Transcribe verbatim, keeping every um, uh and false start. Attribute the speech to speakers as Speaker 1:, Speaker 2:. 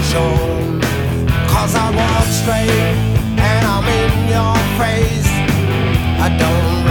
Speaker 1: shown. Cause I walk straight and I'm in your face. I don't